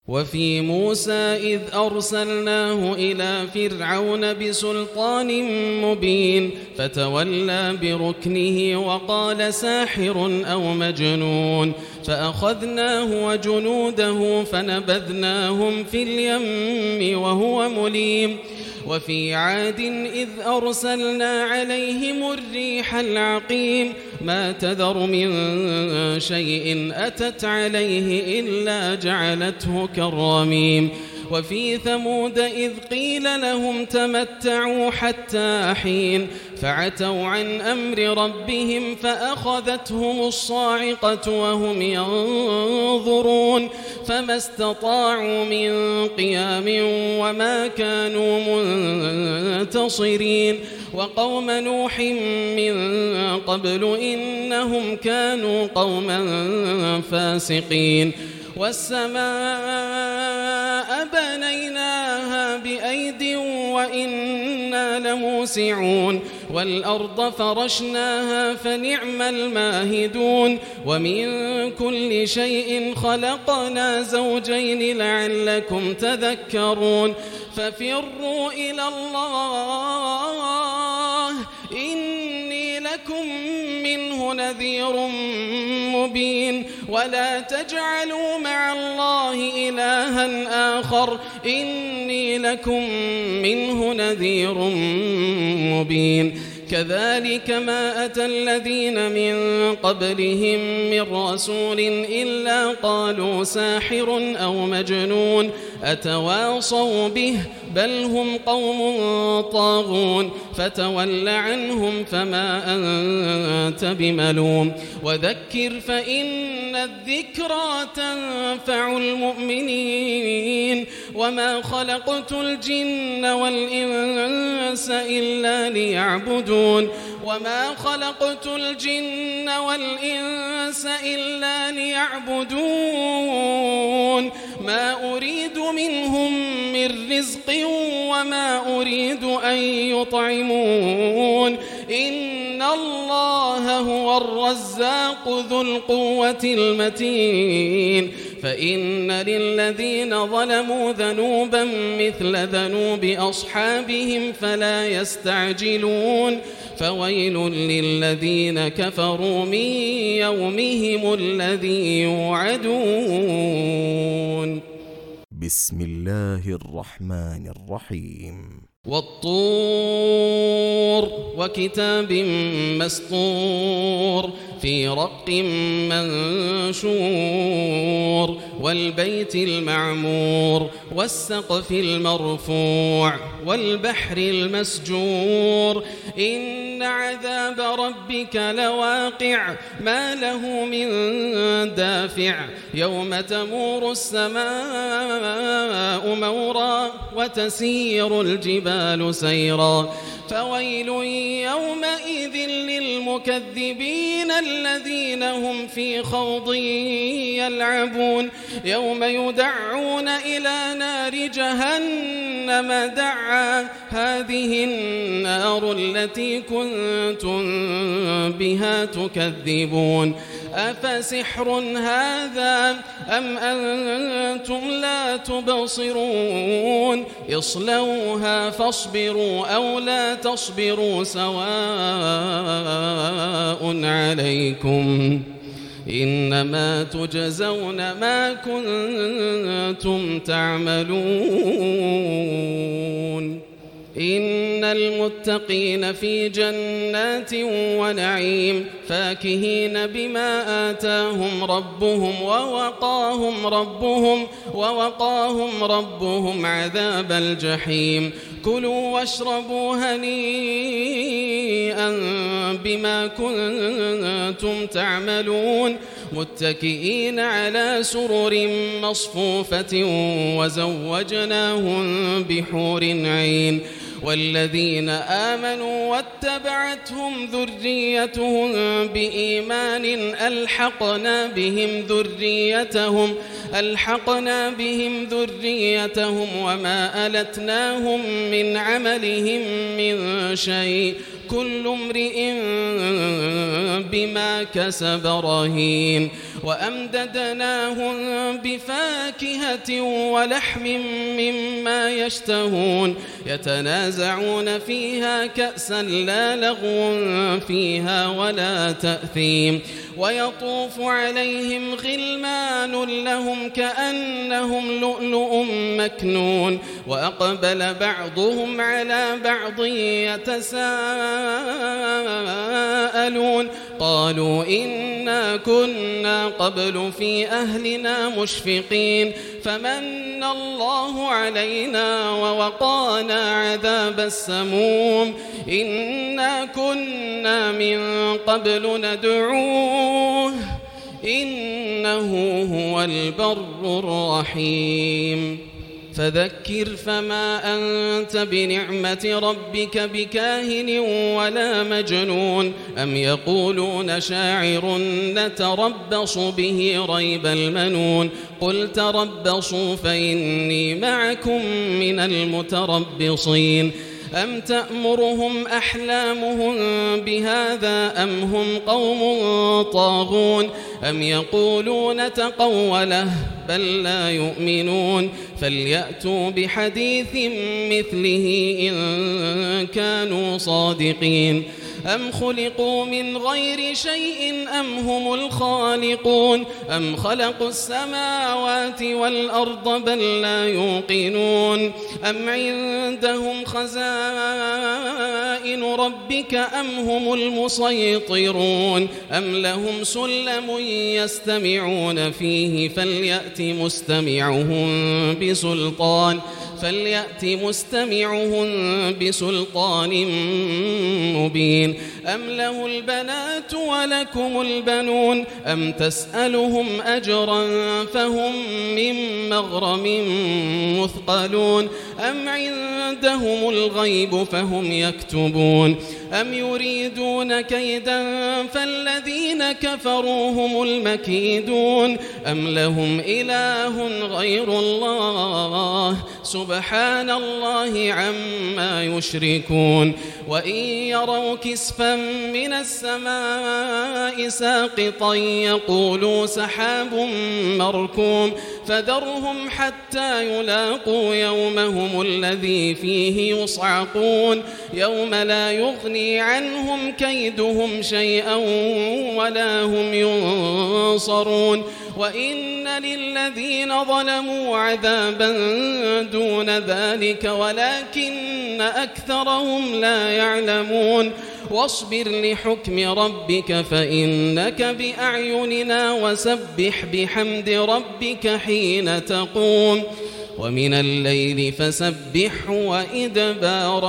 وفي موسى إذ أرسلناه إلى فرعون بسلطان مبين فتولى بركنه وقال ساحر أو مجنون فأخذناه وجنوده فنبذناهم في اليم وهو مليم وفي عاد إذ أرسلنا عليهم الريح العقيم ما تذر من شيء أتت عليه إلا جعلته كالرميم وفي ثمود إذ قيل لهم تمتعوا حتى حين فعتوا عن أمر ربهم فأخذتهم الصاعقة وهم ينظرون فما استطاعوا من قيام وما كانوا منتصرين وقوم نوح من قبل إنهم كانوا قوما فاسقين والسماء بنيناها بأيد وإنا لموسعون والأرض فرشناها فنعم الماهدون ومن كل شيء خلقنا زوجين لعلكم تذكرون ففروا إلى الله إني لكم منه نذير مبين ولا تجعلوا مع الله إلها آخر إني لكم منه نذير مبين كذلك ما أتى الذين من قبلهم من رسول إلا قالوا ساحر أو مجنون أتواصوا به بل هم قوم طاغون فتول عنهم فما أنت بملوم وذكر فإن الذكرى تنفع المؤمنين وما خلقت الجن والإنس إلا ليعبدون وما خلقت الجن والإنس إلا ليعبدون ما أريد منهم من رزق وما أريد أن يطعمون إن الله هو الرزاق ذو القوة المتين فإن للذين ظلموا ذنوبا مثل ذنوب أصحابهم فلا يستعجلون فويل للذين كفروا من يومهم الذي يوعدون. بسم الله الرحمن الرحيم. والطور وكتاب مسطور في رق منشور والبيت المعمور والسقف المرفوع والبحر المسجور إن عذاب ربك لواقع ما له من دافع يوم تمور السماء مورا وتسير الجبال سيرا فويل يومئذ للمكذبين الذين هم في خوض يلعبون يوم يدعون إلى نار جهنم دعا هذه النار التي كنتم بها تكذبون أفسحر هذا أم أنتم لا تبصرون اصلوها فاصبروا أو لا تصبروا سواء عليكم إنما تجزون ما كنتم تعملون إن المتقين في جنات ونعيم فاكهين بما آتاهم ربهم ووقاهم ربهم عذاب الجحيم كلوا واشربوا هنيئا بما كنتم تعملون متكئين على سرر مصفوفة وزوجناهم بحور عين والذين آمنوا واتبعتهم ذريتهم بإيمان ألحقنا بهم ذريتهم وما ألتناهم من عملهم من شيء كل امرئ بما كسب رهين وأمددناهم بفاكهة ولحم مما يشتهون يتنازعون فيها كأسا لا لغو فيها ولا تأثيم ويطوف عليهم غلمان لهم كأنهم لؤلؤ مكنون وأقبل بعضهم على بعض يتساءلون قالوا إنا كنا قبل في أهلنا مشفقين فمن الله علينا ووقانا عذاب السموم إنا كنا من قبل ندعوه إنه هو البر الرحيم فذكر فما أنت بنعمة ربك بكاهن ولا مجنون أم يقولون شاعر نتربص به ريب المنون قل تربصوا فإني معكم من المتربصين أم تأمرهم أحلامهم بهذا أم هم قوم طاغون أم يقولون تقوله بل لا يؤمنون فليأتوا بحديث مثله إن كانوا صادقين أم خلقوا من غير شيء أم هم الخالقون أم خلقوا السماوات والأرض بل لا يوقنون أم عندهم خزائن ربك أم هم المسيطرون أم لهم سلم يستمعون فيه فليأت مستمعهم بسلطان مبين أم له البنات ولكم البنون أم تسألهم أجرا فهم من مغرم مثقلون أم عندهم الغيب فهم يكتبون أم يريدون كيدا فالذين كفروا هم المكيدون أم لهم إله غير الله سبحان الله عما يشركون وإن يروا كسفا من السماء ساقطا يقولوا سحاب مركوم فذرهم حتى يلاقوا يومهم الذي فيه يصعقون يوم لا يغني عنهم كيدهم شيئا ولا هم ينصرون وإن للذين ظلموا عذابا دون ذلك ولكن أكثرهم لا يعلمون واصبر لحكم ربك فإنك بأعيننا وسبح بحمد ربك حين تقوم ومن الليل فسبح وإدبار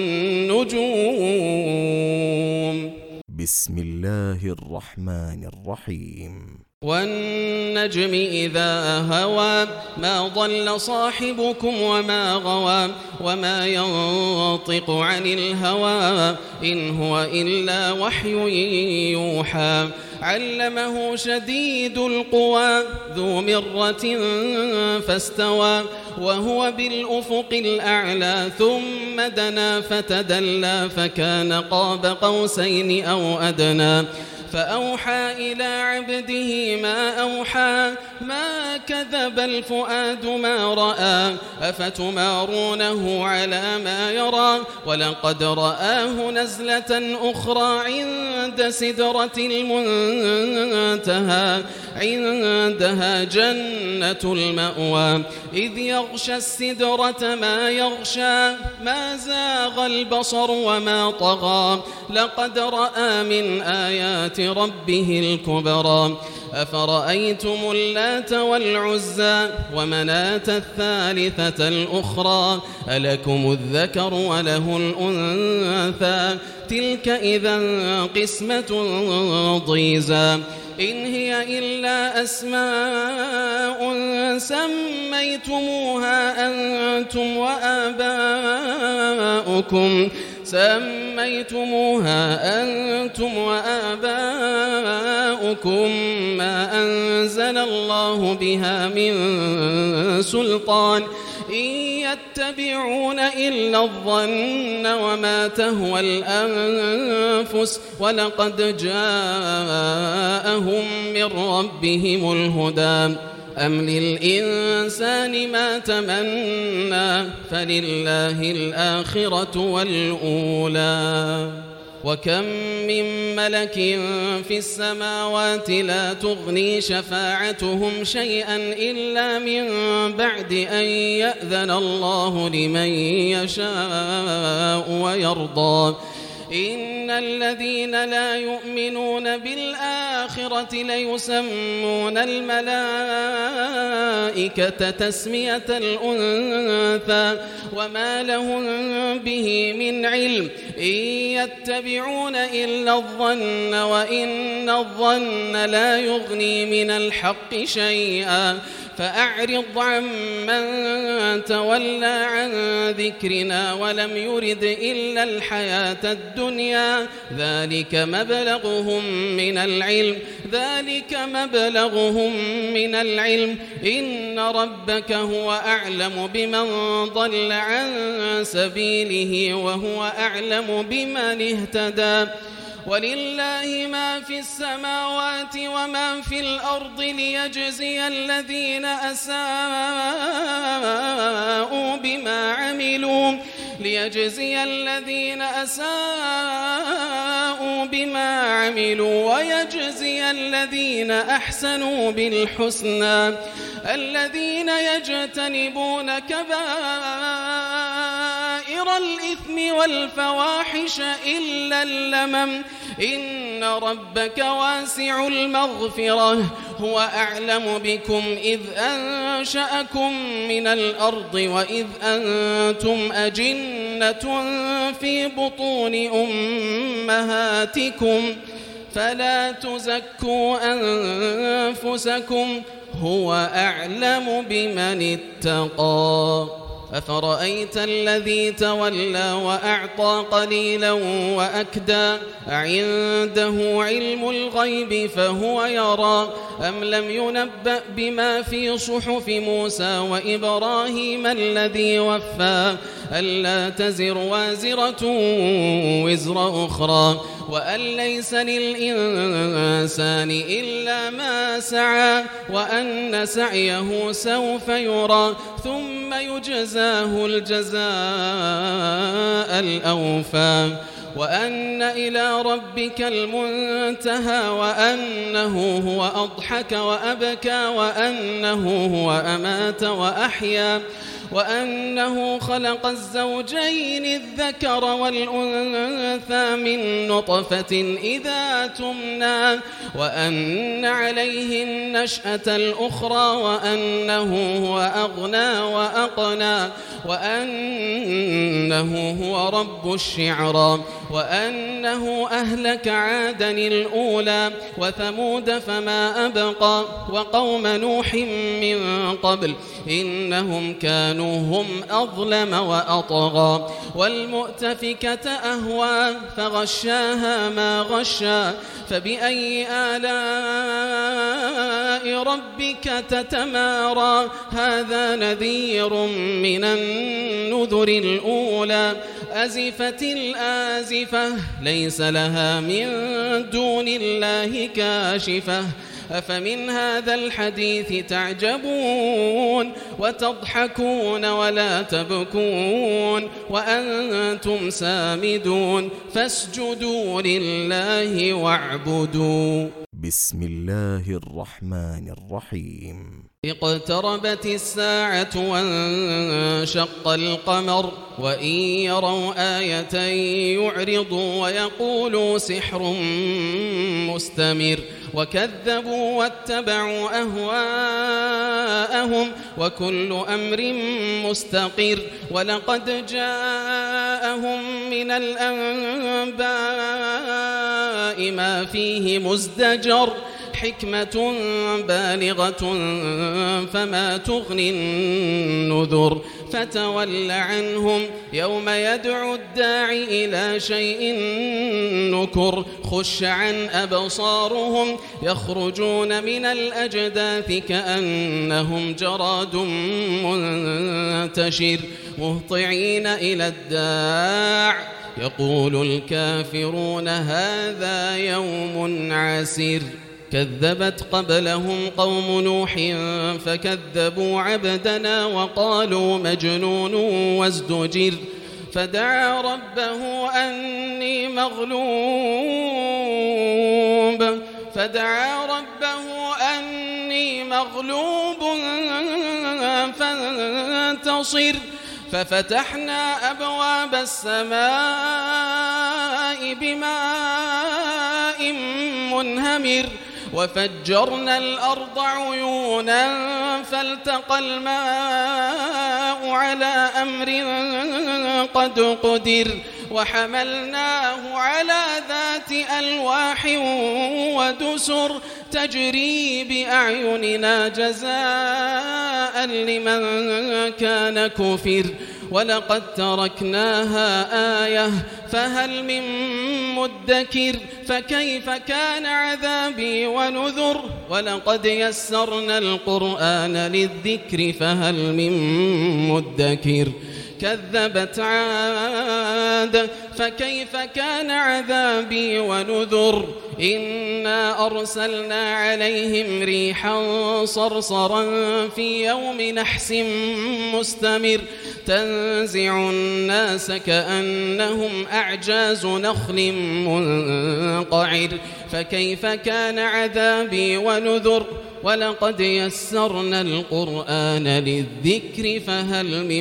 النجوم بسم الله الرحمن الرحيم والنجم إذا هوى ما ضل صاحبكم وما غوى وما ينطق عن الهوى إن هو إلا وحي يوحى علمه شديد القوى ذو مرة فاستوى وهو بالأفق الأعلى ثم دنا فتدلى فكان قاب قوسين أو أدنى فأوحى إلى عبده ما أوحى ما كذب الفؤاد ما رأى أفتمارونه على ما يرى ولقد رآه نزلة أخرى عند سدرة المنتهى عندها جنة المأوى إذ يغشى السدرة ما يغشى ما زاغ البصر وما طغى لقد رأى من آيات ربه الكبرى أفرأيتم اللات والعزى ومناة الثالثة الأخرى ألكم الذكر وله الأنثى تلك إذا قسمة ضيزى إن هي إلا أسماء سميتموها أنتم نساؤكم ما أنزل الله بها من سلطان إن يتبعون إلا الظن وما تهوى الأنفس ولقد جاءهم من ربهم الهدى أم للإنسان ما تمنى فلله الآخرة والأولى وكم من ملك في السماوات لا تغني شفاعتهم شيئا إلا من بعد أن يأذن الله لمن يشاء ويرضى إن الذين لا يؤمنون بالآخرة ليسمون الملائكة تسمية الأنثى وما لهم به من علم إن يتبعون إلا الظن وإن الظن لا يغني من الحق شيئا فأعرض عمن تولى عن ذكرنا ولم يرد إلا الحياة الدنيا ذلك مبلغهم من العلم إن ربك هو أعلم بمن ضل عن سبيله وهو أعلم بمن اهتدى ولله ما في السماوات وما في الأرض ليجزي الذين أساءوا بما عملوا ويجزي الذين أحسنوا بالحسنى الذين يجتنبون كبائر الإثم والفواحش إلا اللمم إن ربك واسع المغفرة هو أعلم بكم إذ أنشأكم من الأرض وإذ أنتم أجنة في بطون أمهاتكم فلا تزكوا أنفسكم هو أعلم بمن اتقى أفرأيت الذي تولى وأعطى قليلا وأكدى عنده علم الغيب فهو يرى أم لم ينبأ بما في صحف موسى وإبراهيم الذي وفى ألا تزر وازرة وزر أخرى وأن ليس للإنسان إلا ما سعى وأن سعيه سوف يرى ثم يجزاه الجزاء الأوفى وأن إلى ربك المنتهى وأنه هو أضحك وأبكى وأنه هو أمات وأحيا وأنه خلق الزوجين الذكر والأنثى من نطفة إذا تمنى وأن عليه النشأة الأخرى وأنه هو أغنى وأقنى وأنه هو رب الشعرى وأنه أهلك عادا الأولى وثمود فما أبقى وقوم نوح من قبل إنهم كانوا هم أظلم وأطغى والمؤتفكة أهوى فغشاها ما غشى فبأي آلاء ربك تتمارى هذا نذير من النذر الأولى أزفت الآزفة ليس لها من دون الله كاشفة أفمن هذا الحديث تعجبون وتضحكون ولا تبكون وأنتم سامدون فاسجدوا لله واعبدوا بسم الله الرحمن الرحيم اقتربت الساعة وانشق القمر وإن يروا آية يعرضوا ويقولوا سحر مستمر وكذبوا واتبعوا أهواءهم وكل أمر مستقر ولقد جاءهم من الأنباء ما فيه مزدجر حكمة بالغة فما تغني النذر فتول عنهم يوم يدعو الداعي إلى شيء نكر خش عن أبصارهم يخرجون من الأجداث كأنهم جراد منتشر مهطعين إلى الداع يقول الكافرون هذا يوم عسير كذبت قبلهم قوم نوح فكذبوا عبدنا وقالوا مجنون وازدجر فدعا ربه أني مغلوب فانتصر ففتحنا أبواب السماء بماء منهمر وفجرنا الأرض عيونا فالتقى الماء على أمر قد قدر وحملناه على ذات ألواح ودسر تجري بأعيننا جزاء لمن كان كفر ولقد تركناها آية فهل من مدكر فكيف كان عذابي ونذر ولقد يسرنا القرآن للذكر فهل من مدكر كذبت عاد فكيف كان عذابي ونذر إنا أرسلنا عليهم ريحا صرصرا في يوم نحس مستمر تنزع الناس كأنهم أعجاز نخل منقعر فكيف كان عذابي ونذر ولقد يسرنا القرآن للذكر فهل من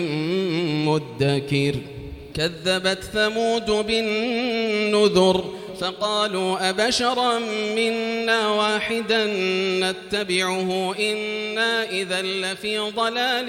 مدكر كذبت ثمود بالنذر فقالوا أبشرا منا واحدا نتبعه إنا إذا لفي ضلال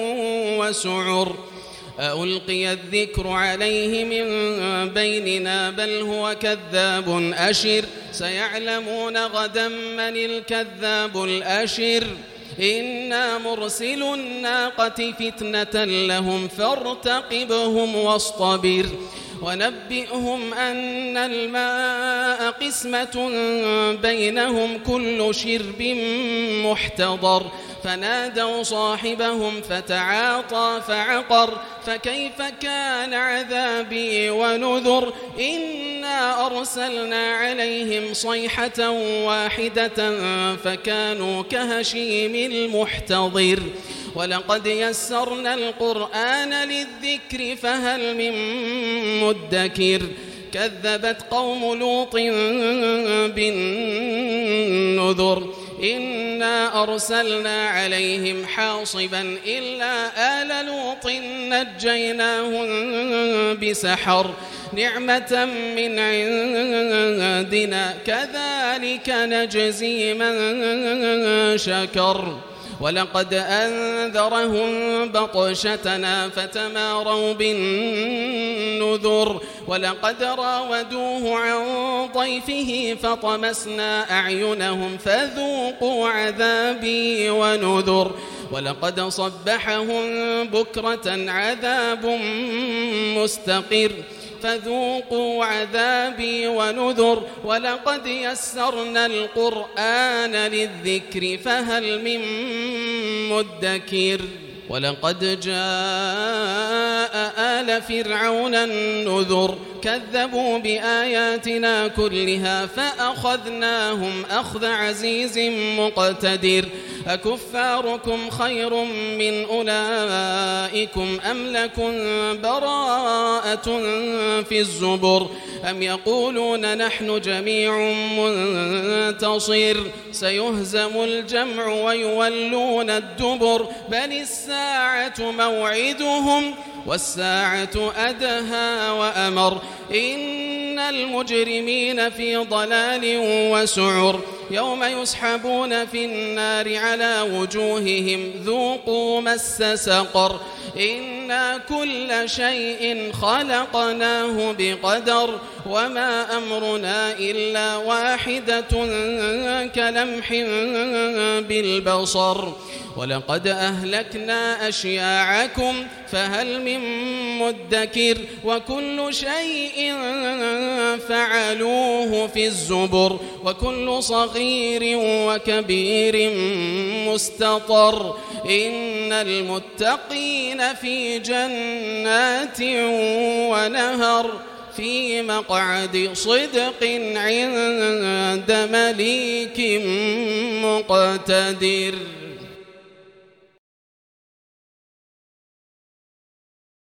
وسعر ألقي الذكر عليه من بيننا بل هو كذاب أشر سيعلمون غدا من الكذاب الأشر إنا مرسل الناقة فتنة لهم فارتقبهم واصطبر ونبئهم أن الماء قسمة بينهم كل شرب محتضر فنادوا صاحبهم فتعاطى فعقر فكيف كان عذابي ونذر إنا أرسلنا عليهم صيحة واحدة فكانوا كهشيم المحتضر ولقد يسرنا القرآن للذكر فهل من مدكر كذبت قوم لوط بالنذر إنا أرسلنا عليهم حاصبا إلا آل لوط نجيناهم بسحر نعمة من عندنا كذلك نجزي من شكر ولقد أنذرهم بطشتنا فتماروا بالنذر ولقد راودوه عن ضيفه فطمسنا أعينهم فذوقوا عذابي ونذر ولقد صبحهم بكرة عذاب مستقر فذوقوا عذابي ونذر ولقد يسرنا القرآن للذكر فهل من مدكر ولقد جاء آل فرعون النذر كذبوا بآياتنا كلها فأخذناهم أخذ عزيز مقتدر أكفاركم خير من أولئكم أم لكم براءة في الزبر أم يقولون نحن جميع منتصر سيهزم الجمع ويولون الدبر بل الساعة موعدهم والساعة أدهى وأمر إن المجرمين في ضلال وسعر يوم يسحبون في النار على وجوههم ذوقوا مس سقر إنا كل شيء خلقناه بقدر وما أمرنا إلا واحدة كلمح بالبصر ولقد أهلكنا أشياعكم فهل من مدكر وكل شيء فعلوه في الزبر وكل صغير وكبير مستطر إن المتقين في جنات ونهر في مقعد صدق عند مليك مقتدر.